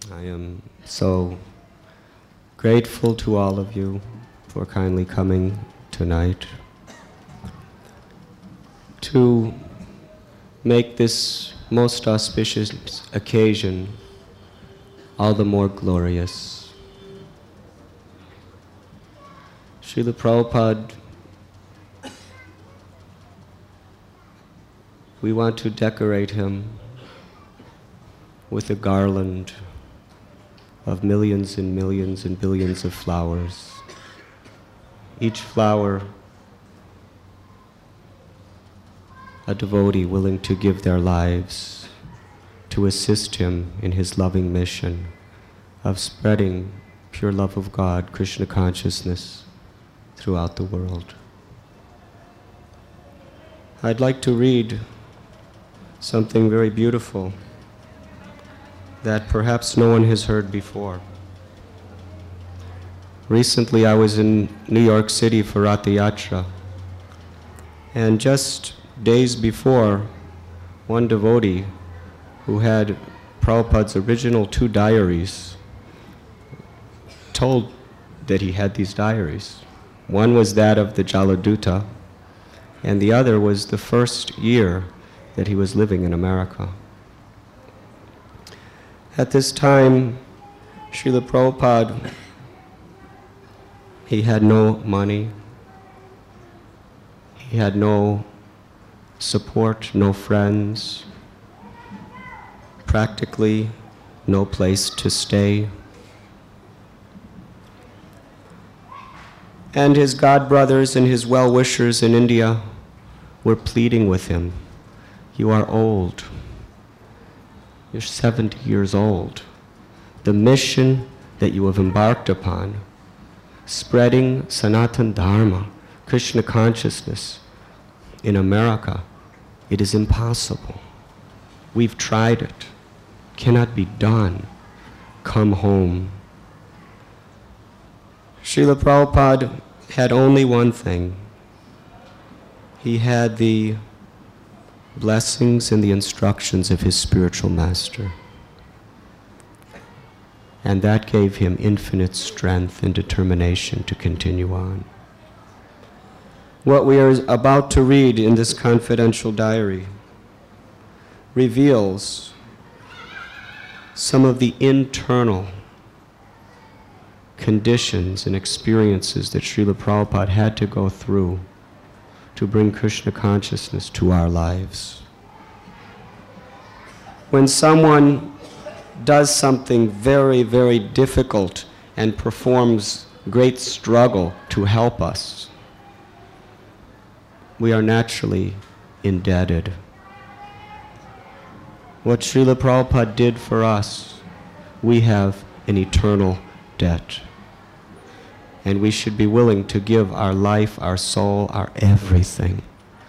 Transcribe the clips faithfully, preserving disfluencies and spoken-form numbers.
I am so grateful to all of you for kindly coming tonight to make this most auspicious occasion all the more glorious. Srila Prabhupada, we want to decorate him with a garland of millions and millions and billions of flowers. Each flower, a devotee willing to give their lives to assist him in his loving mission of spreading pure love of God, Krishna consciousness, throughout the world. I'd like to read something very beautiful that perhaps no one has heard before. Recently I was in New York City for Ratha Yatra, and just days before, one devotee who had Prabhupada's original two diaries told that he had these diaries. One was that of the Jaladuta, and the other was the first year that he was living in America. At this time, Srila Prabhupada, he had no money, he had no support, no friends, practically no place to stay. And his godbrothers and his well-wishers in India were pleading with him, "You are old. You're seventy years old. The mission that you have embarked upon, spreading Sanatana Dharma, Krishna consciousness in America, it is impossible. We've tried it. Cannot be done. Come home." Srila Prabhupada had only one thing. He had the blessings and the instructions of his spiritual master. And that gave him infinite strength and determination to continue on. What we are about to read in this confidential diary reveals some of the internal conditions and experiences that Srila Prabhupada had to go through to bring Krishna consciousness to our lives. When someone does something very, very difficult and performs great struggle to help us, we are naturally indebted. What Srila Prabhupada did for us, we have an eternal debt. And we should be willing to give our life, our soul, our everything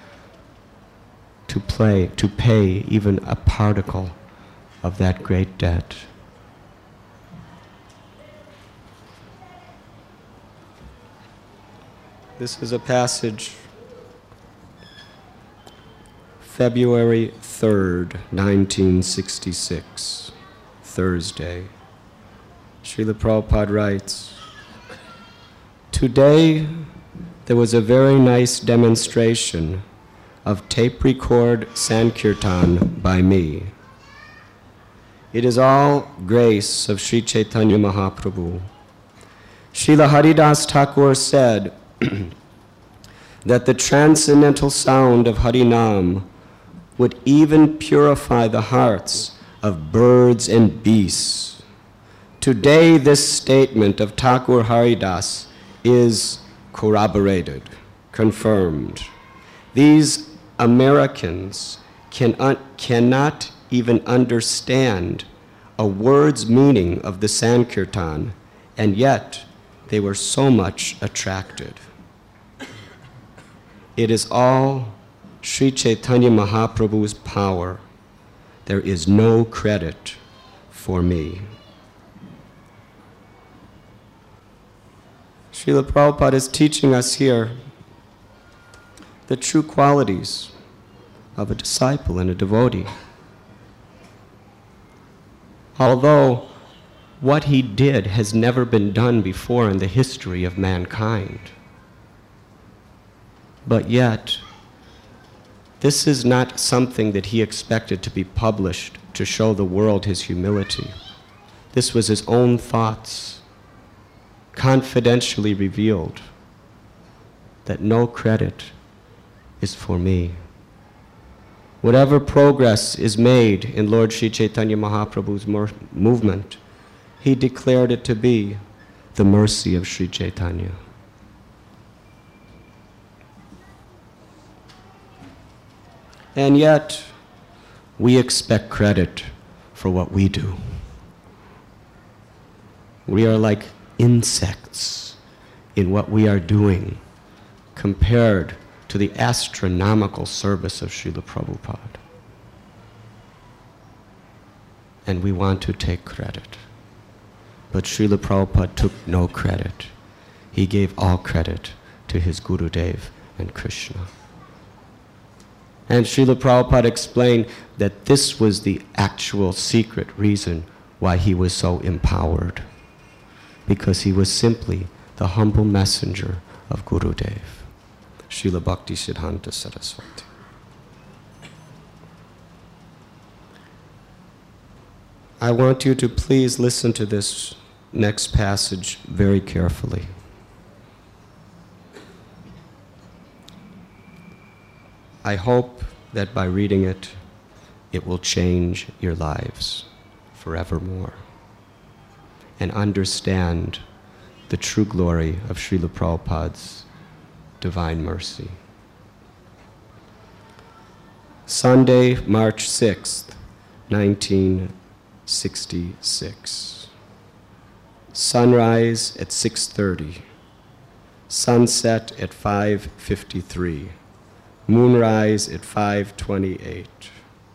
to play, to pay even a particle of that great debt. This is a passage, February third, nineteen sixty-six, Thursday. Srila Prabhupada writes, "Today there was a very nice demonstration of tape record Sankirtan by me. It is all grace of Sri Chaitanya Mahaprabhu. Srila Haridas Thakur said that the transcendental sound of Harinam would even purify the hearts of birds and beasts. Today this statement of Thakur Haridas is corroborated, confirmed. These Americans can un cannot even understand a word's meaning of the Sankirtan, and yet they were so much attracted. It is all Sri Chaitanya Mahaprabhu's power. There is no credit for me." Srila Prabhupada is teaching us here the true qualities of a disciple and a devotee. Although what he did has never been done before in the history of mankind. But yet, this is not something that he expected to be published to show the world his humility. This was his own thoughts, confidentially revealed, that no credit is for me. Whatever progress is made in Lord Sri Chaitanya Mahaprabhu's movement, he declared it to be the mercy of Sri Chaitanya. And yet, we expect credit for what we do. We are like insects in what we are doing compared to the astronomical service of Srila Prabhupada. And we want to take credit. But Srila Prabhupada took no credit. He gave all credit to his Gurudev and Krishna. And Srila Prabhupada explained that this was the actual secret reason why he was so empowered, because he was simply the humble messenger of Gurudev. Srila Bhakti Siddhanta Saraswati. I want you to please listen to this next passage very carefully. I hope that by reading it, it will change your lives forevermore and understand the true glory of Srila Prabhupada's divine mercy. Sunday, March sixth, nineteen sixty-six. Sunrise at six thirty. Sunset at five fifty-three. Moonrise at five twenty-eight.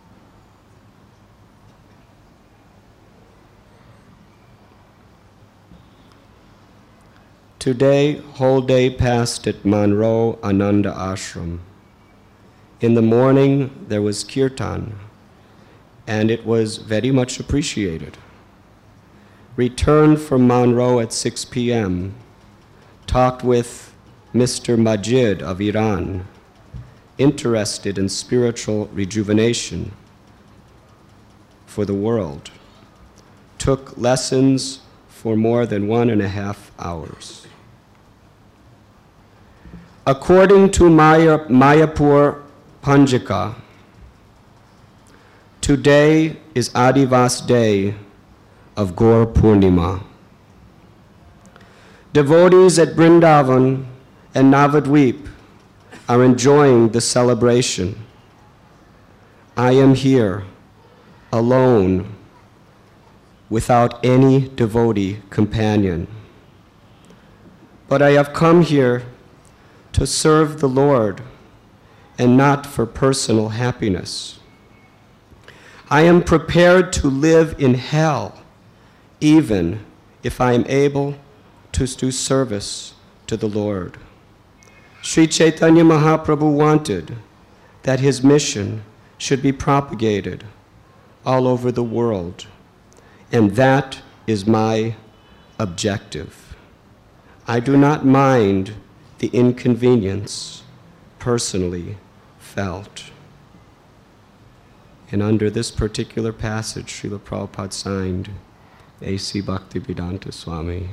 Today, whole day passed at Monroe Ananda Ashram. In the morning, there was kirtan, and it was very much appreciated. Returned from Monroe at six p m, talked with Mister Majid of Iran, interested in spiritual rejuvenation for the world. Took lessons for more than one and a half hours. According to Maya, Mayapur Panjika, today is Adivas Day of Gaur Purnima. Devotees at Vrindavan and Navadvip are enjoying the celebration. I am here, alone, without any devotee companion. But I have come here to serve the Lord and not for personal happiness. I am prepared to live in hell, even if I am able to do service to the Lord. Sri Chaitanya Mahaprabhu wanted that his mission should be propagated all over the world, and that is my objective. I do not mind the inconvenience personally felt. And under this particular passage, Srila Prabhupada signed A C Bhaktivedanta Swami.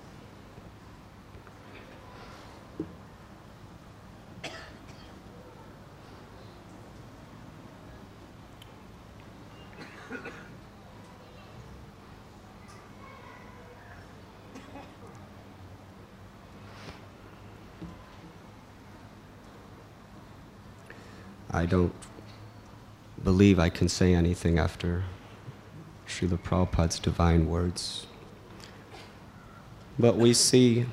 I don't believe I can say anything after Srila Prabhupada's divine words. But we see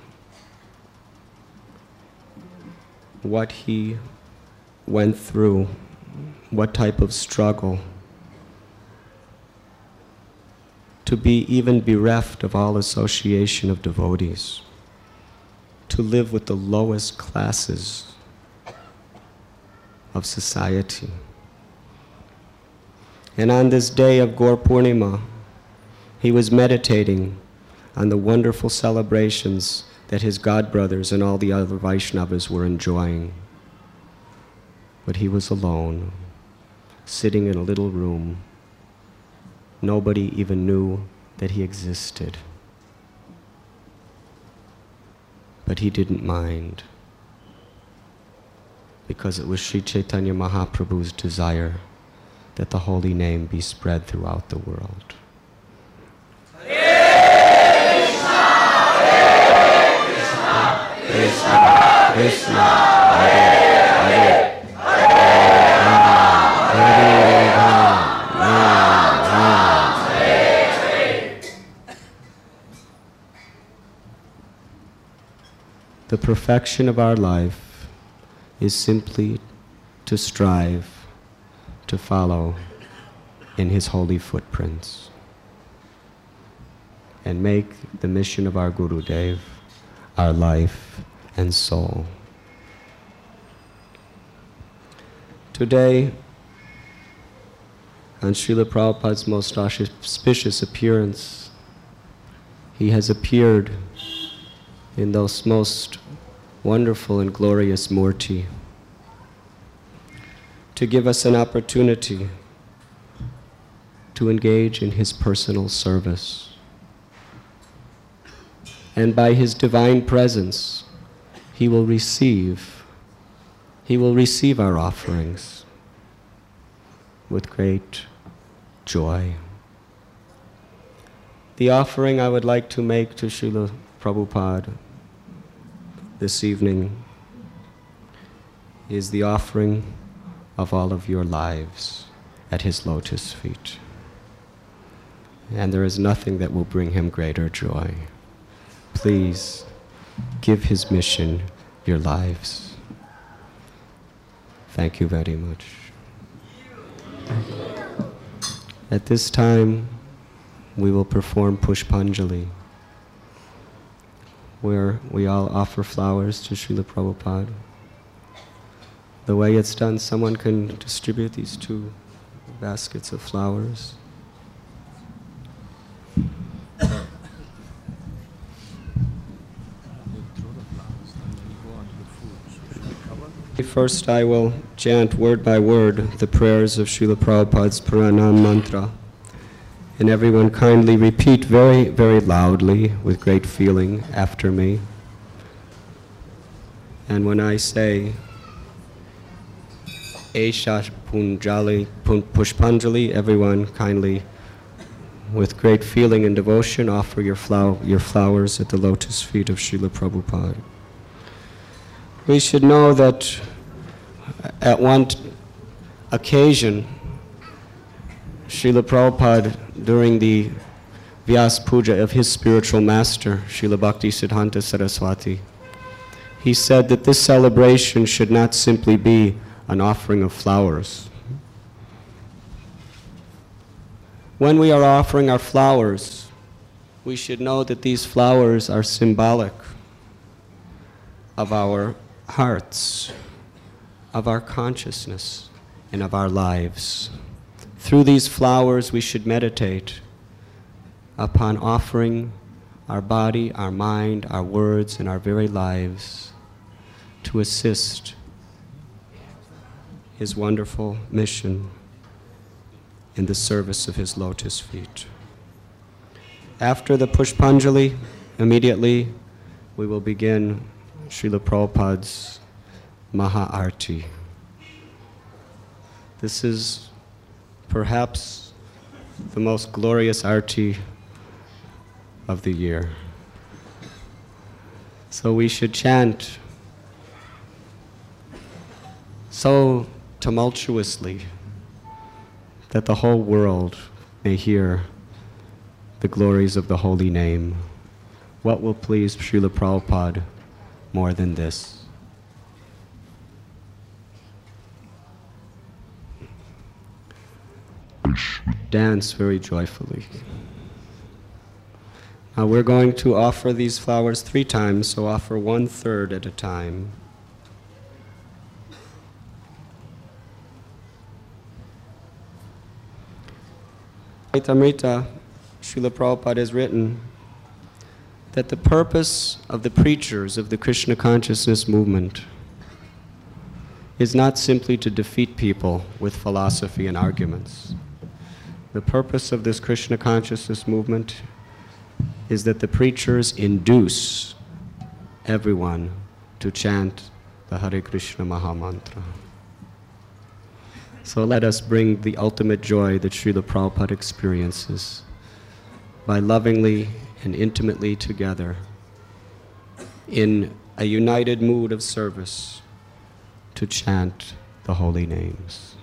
what he went through, what type of struggle, to be even bereft of all association of devotees, to live with the lowest classes of society. And on this day of Gaur Purnima, he was meditating on the wonderful celebrations that his godbrothers and all the other Vaishnavas were enjoying. But he was alone, sitting in a little room. Nobody even knew that he existed. But he didn't mind, because it was Sri Chaitanya Mahaprabhu's desire that the holy name be spread throughout the world. Hare Krishna, Hare Krishna, Krishna, Krishna, Hare Hare, Hare Rama, Hare Rama, Rama Rama, Hare Hare. The perfection of our life is simply to strive to follow in his holy footprints and make the mission of our Gurudev our life and soul. Today, on Srila Prabhupada's most auspicious appearance, he has appeared in those most wonderful and glorious murti to give us an opportunity to engage in his personal service. And by his divine presence, he will receive, he will receive our offerings with great joy. The offering I would like to make to Srila Prabhupada this evening is the offering of all of your lives at his lotus feet. And there is nothing that will bring him greater joy. Please give his mission your lives. Thank you very much. At this time, we will perform Pushpanjali, where we all offer flowers to Srila Prabhupada. The way it's done, someone can distribute these two baskets of flowers. First, I will chant word by word the prayers of Srila Prabhupada's Pranam mantra. And everyone kindly repeat very, very loudly with great feeling after me. And when I say, Esha Punjali, Pushpanjali, everyone kindly, with great feeling and devotion, offer your, flow your flowers at the lotus feet of Srila Prabhupada. We should know that at one occasion, Srila Prabhupada, during the Vyas Puja of his spiritual master, Srila Bhakti Siddhanta Saraswati, he said that this celebration should not simply be an offering of flowers. When we are offering our flowers, we should know that these flowers are symbolic of our hearts, of our consciousness, and of our lives. Through these flowers, we should meditate upon offering our body, our mind, our words, and our very lives to assist his wonderful mission in the service of his lotus feet. After the Pushpanjali, immediately we will begin Srila Prabhupada's Maha-Arti. This is perhaps the most glorious arti of the year. So we should chant so tumultuously that the whole world may hear the glories of the holy name. What will please Srila Prabhupada more than this? Dance very joyfully. Now we're going to offer these flowers three times, so offer one third at a time. Amrita, Srila Prabhupada has written that the purpose of the preachers of the Krishna consciousness movement is not simply to defeat people with philosophy and arguments. The purpose of this Krishna consciousness movement is that the preachers induce everyone to chant the Hare Krishna Mahamantra. So let us bring the ultimate joy that Srila Prabhupada experiences by lovingly and intimately together in a united mood of service to chant the holy names.